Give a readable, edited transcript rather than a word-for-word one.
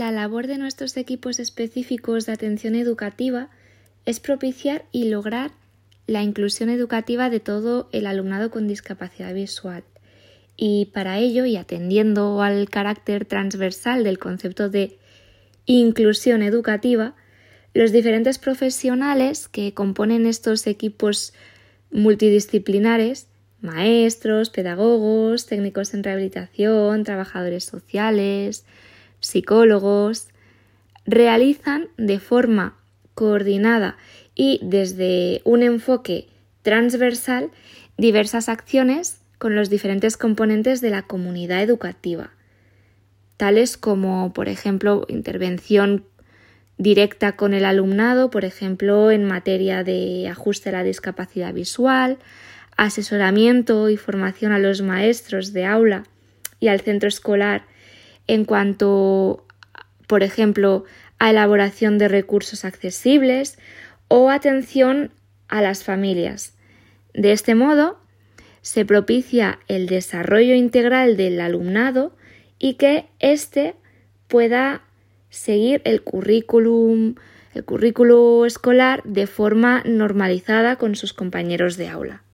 La labor de nuestros equipos específicos de atención educativa es propiciar y lograr la inclusión educativa de todo el alumnado con discapacidad visual. Y para ello, y atendiendo al carácter transversal del concepto de inclusión educativa, los diferentes profesionales que componen estos equipos multidisciplinares, maestros, pedagogos, técnicos en rehabilitación, trabajadores sociales, psicólogos, realizan de forma coordinada y desde un enfoque transversal diversas acciones con los diferentes componentes de la comunidad educativa, tales como, por ejemplo, intervención directa con el alumnado, por ejemplo, en materia de ajuste a la discapacidad visual, asesoramiento y formación a los maestros de aula y al centro escolar en cuanto, por ejemplo, a elaboración de recursos accesibles o atención a las familias. De este modo, se propicia el desarrollo integral del alumnado y que éste pueda seguir el currículo escolar de forma normalizada con sus compañeros de aula.